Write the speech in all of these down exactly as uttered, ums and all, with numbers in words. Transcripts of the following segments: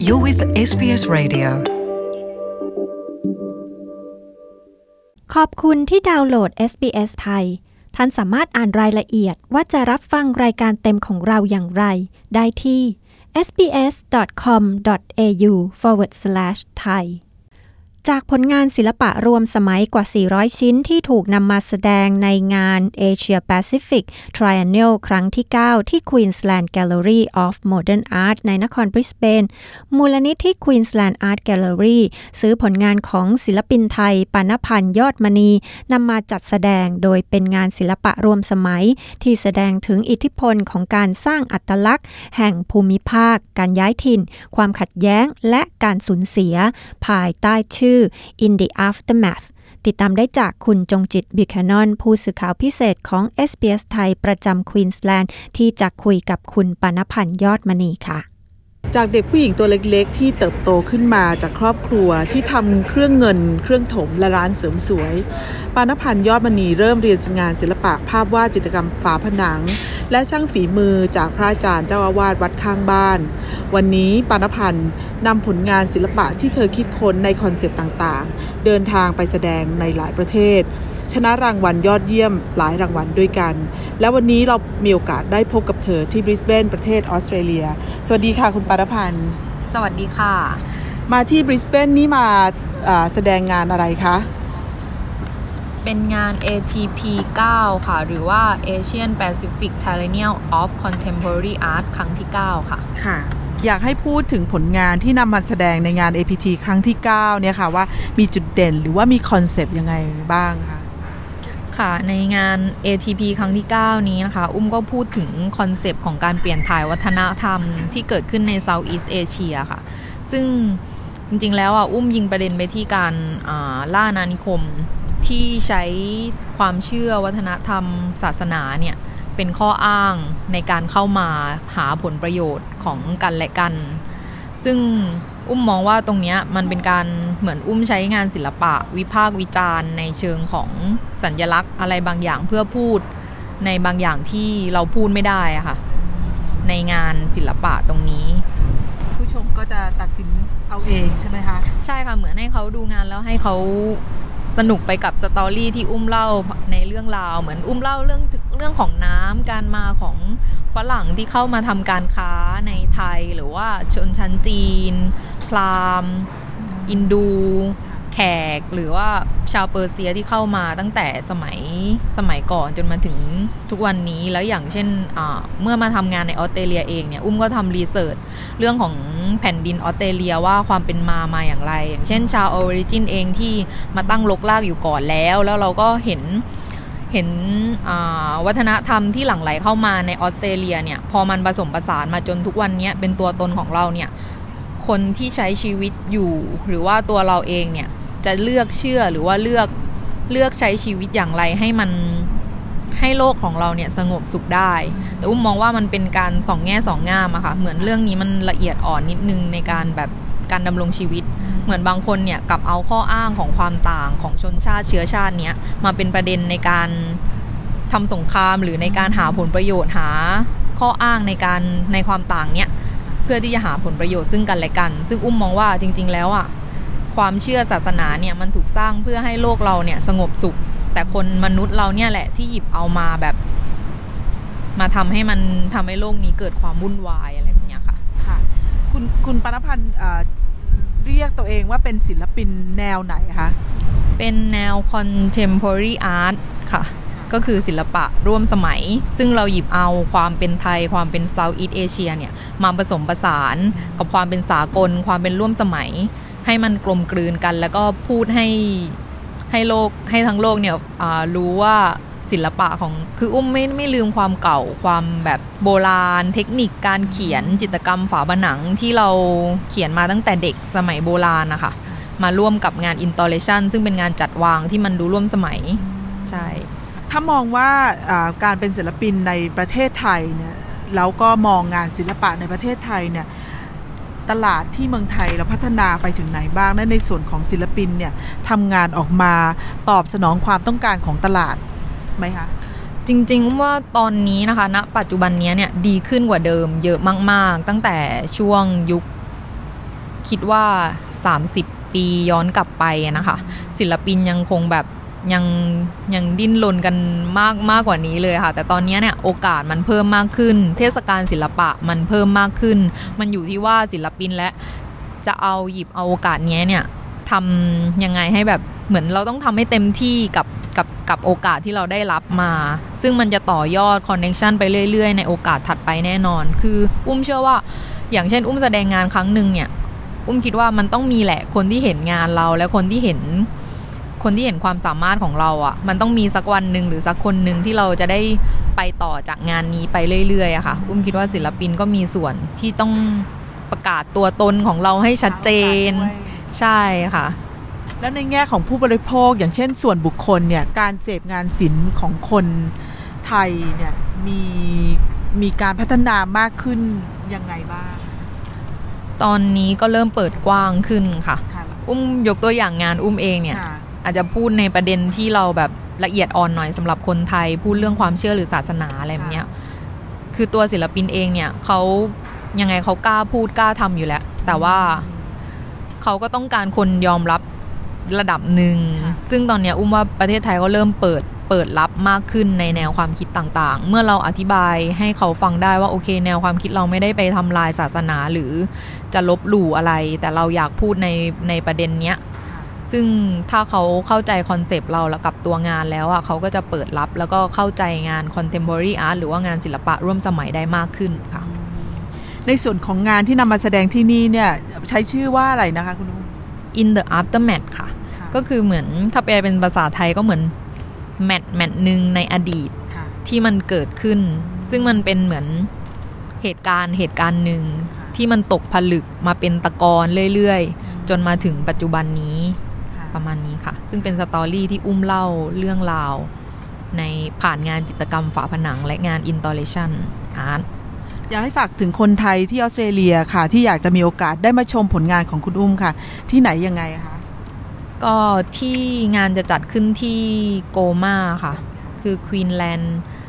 You're with เอส บี เอส Radio ขอบคุณที่ดาวน์โหลด เอส บี เอส ไทยท่านสามารถอ่านรายละเอียดว่าจะรับฟังรายการเต็มของเราอย่างไรได้ที่ เอส บี เอส ดอท คอม ดอท เอ ยู สแลช ไทย จากผลงานศิลปะรวมสมัยกว่าสี่ร้อยชิ้นที่ถูกนำมาแสดงในงาน Asia Pacific Triennial ครั้งที่ เก้า ที่ Queensland Gallery of Modern Art ในนครบริสเบนมูลนิธิ Queensland Art Gallery ซื้อผลงานของศิลปินไทยปานพันธ์ยอดมณีนำมาจัดแสดงโดยเป็นงานศิลปะรวมสมัยที่แสดงถึงอิทธิพลของการสร้างอัตลักษณ์แห่งภูมิภาคการย้ายถิ่นความขัดแย้งและการสูญเสียภายใต้ชื่อIn the Aftermath ติดตามได้จากคุณจงจิตบิวแคนนอนผู้สื่อข่าวพิเศษของ เอส บี เอส ไทยประจำควีนสแลนด์ที่จะคุยกับคุณปานพันธ์ยอดมณีค่ะจากเด็กผู้หญิงตัวเล็กๆที่เติบโตขึ้นมาจากครอบครัวที่ทำเครื่องเงินเครื่องถมและร้านเสริมสวยปานพันธ์ยอดมณีเริ่มเรียนงานศิลปะภาพวาดจิตรกรรมฝาผนังและช่างฝีมือจากพระอาจารย์เจ้าอาวาสวัดข้างบ้านวันนี้ปานพันธ์นำผลงานศิลปะที่เธอคิดค้นในคอนเซปต์ต่างๆเดินทางไปแสดงในหลายประเทศชนะรางวัลยอดเยี่ยมหลายรางวัลด้วยกันและวันนี้เรามีโอกาสได้พบกับเธอที่บริสเบนประเทศออสเตรเลียสวัสดีค่ะคุณปานพันธ์สวัสดีค่ะมาที่บริสเบนนี่มาแสดงงานอะไรคะเป็นงาน เอ ที พี เก้า ค่ะหรือว่า Asian Pacific Triennial of Contemporary Art ครั้งที่เก้าค่ะค่ะอยากให้พูดถึงผลงานที่นำมาแสดงในงาน เอ พี ที ครั้งที่เก้าเนี่ยค่ะว่ามีจุดเด่นหรือว่ามีคอนเซปต์ยังไงบ้างคะค่ะในงาน เอ ที พี ครั้งที่เก้านี้นะคะอุ้มก็พูดถึงคอนเซปต์ของการเปลี่ยนถ่ายวัฒนธรรมที่เกิดขึ้นใน Southeast Asia ค่ะซึ่งจริงๆแล้วอ่ะอุ้มยิงประเด็นไปที่การล่าอาณานิคมที่ใช้ความเชื่อวัฒนธรรมศาสนาเนี่ยเป็นข้ออ้างในการเข้ามาหาผลประโยชน์ของกันและกันซึ่งอุ้มมองว่าตรงนี้มันเป็นการเหมือนอุ้มใช้งานศิลปะวิพากษ์วิจารณ์ในเชิงของสัญลักษณ์อะไรบางอย่างเพื่อพูดในบางอย่างที่เราพูดไม่ได้อะค่ะในงานศิลปะตรงนี้ผู้ชมก็จะตัดสินเอาเองใช่ไหมคะใช่ค่ะเหมือนให้เขาดูงานแล้วให้เขาสนุกไปกับสตอรี่ที่อุ้มเล่าในเรื่องราวเหมือนอุ้มเล่าเรื่องเรื่องของน้ำการมาของฝรั่งที่เข้ามาทำการค้าในไทยหรือว่าชนชั้นจีนพราหมณ์อินดูแขกหรือว่าชาวเปอร์เซียที่เข้ามาตั้งแต่สมัยสมัยก่อนจนมาถึงทุกวันนี้แล้วอย่างเช่นเมื่อมาทำงานในออสเตรเลียเองเนี่ยอุ้มก็ทำรีเสิร์ชเรื่องของแผ่นดินออสเตรเลียว่าความเป็นมามาอย่างไรอย่างเช่นชาวออริจินเองที่มาตั้งรกรากอยู่ก่อนแล้วแล้วเราก็เห็นเห็นวัฒนธรรมที่หลั่งไหลเข้ามาในออสเตรเลียเนี่ยพอมันผสมผสานมาจนทุกวันนี้เป็นตัวตนของเราเนี่ยคนที่ใช้ชีวิตอยู่หรือว่าตัวเราเองเนี่ยจะเลือกเชื่อหรือว่าเลือกเลือกใช้ชีวิตอย่างไรให้มันให้โลกของเราเนี่ยสงบสุขได้แต่อุ้มมองว่ามันเป็นการสองแง่สองงามอะค่ะเหมือนเรื่องนี้มันละเอียดอ่อนนิดนึงในการแบบการดำรงชีวิตเหมือนบางคนเนี่ยกลับเอาข้ออ้างของความต่างของชนชาติเชื้อชาติเนี้ยมาเป็นประเด็นในการทำสงครามหรือในการหาผลประโยชน์หาข้ออ้างในการในความต่างเนี้ยเพื่อที่จะหาผลประโยชน์ซึ่งกันและกันซึ่งอุ้มมองว่าจริงๆแล้วอะความเชื่อศาสนาเนี่ยมันถูกสร้างเพื่อให้โลกเราเนี่ยสงบสุขแต่คนมนุษย์เราเนี่ยแหละที่หยิบเอามาแบบมาทำให้มันทำให้โลกนี้เกิดความวุ่นวายอะไรแบบนี้ค่ะค่ะคุณคุณปานพันธ์เรียกตัวเองว่าเป็นศิลปินแนวไหนคะเป็นแนว contemporary art ค่ะก็คือศิลปะร่วมสมัยซึ่งเราหยิบเอาความเป็นไทยความเป็น Southeast Asia เนี่ยมาผสมผสานกับความเป็นสากลความเป็นร่วมสมัยให้มันกลมกลืนกันแล้วก็พูดให้ให้โลกให้ทั้งโลกเนี่ยรู้ว่าศิลปะของคืออุ้มไม่ไม่ลืมความเก่าความแบบโบราณเทคนิคการเขียนจิตรกรรมฝาผนังที่เราเขียนมาตั้งแต่เด็กสมัยโบราณนะคะมาร่วมกับงาน installation ซึ่งเป็นงานจัดวางที่มันดูร่วมสมัยใช่ถ้ามองว่าการเป็นศิลปินในประเทศไทยเนี่ยแล้วก็มองงานศิลปะในประเทศไทยเนี่ยตลาดที่เมืองไทยเราพัฒนาไปถึงไหนบ้างและในส่วนของศิลปินเนี่ยทำงานออกมาตอบสนองความต้องการของตลาดไหมคะจริงๆว่าตอนนี้นะคะณปัจจุบันนี้เนี่ยดีขึ้นกว่าเดิมเยอะมากๆตั้งแต่ช่วงยุคคิดว่าสามสิบปีย้อนกลับไปนะคะศิลปินยังคงแบบยังยังดิ้นรนกันมากมากกว่านี้เลยค่ะแต่ตอนนี้เนี่ยโอกาสมันเพิ่มมากขึ้นเทศกาลศิลปะมันเพิ่มมากขึ้นมันอยู่ที่ว่าศิลปินและจะเอาหยิบเอาโอกาสนี้เนี่ยทำยังไงให้แบบเหมือนเราต้องทำให้เต็มที่กับกับกับโอกาสที่เราได้รับมาซึ่งมันจะต่อยอดคอนเนคชันไปเรื่อยๆในโอกาสถัดไปแน่นอนคืออุ้มเชื่อว่าอย่างเช่นอุ้มแสดงงานครั้งหนึ่งเนี่ยอุ้มคิดว่ามันต้องมีแหละคนที่เห็นงานเราและคนที่เห็นคนที่เห็นความสามารถของเราอ่ะมันต้องมีสักวันหนึ่งหรือสักคนหนึ่งที่เราจะได้ไปต่อจากงานนี้ไปเรื่อยๆอะค่ะอุ้มคิดว่าศิลปินก็มีส่วนที่ต้องประกาศตัวตนของเราให้ชัดเจนใช่ค่ะแล้วในแง่ของผู้บริโภคอย่างเช่นส่วนบุคคลเนี่ยการเสพงานศิลป์ของคนไทยเนี่ยมีมีการพัฒนามากขึ้นยังไงบ้างตอนนี้ก็เริ่มเปิดกว้างขึ้นค่ะอุ้มยกตัวอย่างงานอุ้มเองเนี่ยอาจจะพูดในประเด็นที่เราแบบละเอียดอ่อนหน่อยสำหรับคนไทยพูดเรื่องความเชื่อหรือศาสนาอะไรแบบเนี้ยคือตัวศิลปินเองเนี่ยเขายังไงเขากล้าพูดกล้าทำอยู่แล้วแต่ว่าเขาก็ต้องการคนยอมรับระดับหนึ่งซึ่งตอนนี้อุ้มว่าประเทศไทยก็เริ่มเปิดเปิดรับมากขึ้นในแนวความคิดต่างๆเมื่อเราอธิบายให้เขาฟังได้ว่าโอเคแนวความคิดเราไม่ได้ไปทำลายศาสนาหรือจะลบหลู่อะไรแต่เราอยากพูดในในประเด็นเนี้ยซึ่งถ้าเขาเข้าใจคอนเซปต์เราแล้วกับตัวงานแล้วอ่ะเขาก็จะเปิดรับแล้วก็เข้าใจงาน contemporary art หรือว่างานศิลปะร่วมสมัยได้มากขึ้นค่ะในส่วนของงานที่นำมาแสดงที่นี่เนี่ยใช้ชื่อว่าอะไรนะคะคุณอุ้ม In the Aftermath ค่ะก็คือเหมือนถ้าแปลเป็นภาษาไทยก็เหมือนแมทแมทหนึ่งในอดีตที่มันเกิดขึ้นซึ่งมันเป็นเหมือนเหตุการณ์เหตุการณ์หนึ่งที่มันตกผลึกมาเป็นตะกอนเรื่อยๆจนมาถึงปัจจุบันนี้ประมาณนี้ค่ะซึ่งเป็นสตอรี่ที่อุ้มเล่าเรื่องราวในผ่านงานจิตรกรรมฝาผนังและงาน installation art อยากให้ฝากถึงคนไทยที่ออสเตรเลียค่ะที่อยากจะมีโอกาสได้มาชมผลงานของคุณอุ้มค่ะที่ไหนยังไงคะก็ที่งานจะจัดขึ้นที่โกมาค่ะคือ Queensland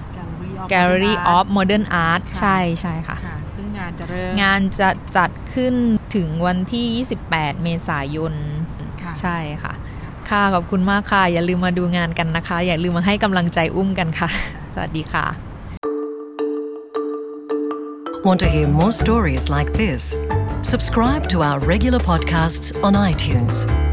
Gallery of Modern Art ใช่ใช่ค่ะซึ่งงานจะเริ่มงานจะจัดขึ้นถึงวันที่ยี่สิบแปดเมษายนใช่ค่ะค่ะขอบคุณมากค่ะอย่าลืมมาดูงานกันนะคะอย่าลืมมาให้กำลังใจอุ้มกันค่ะสวัสดีค่ะ Want to hear more stories like this? Subscribe to our regular podcasts on iTunes.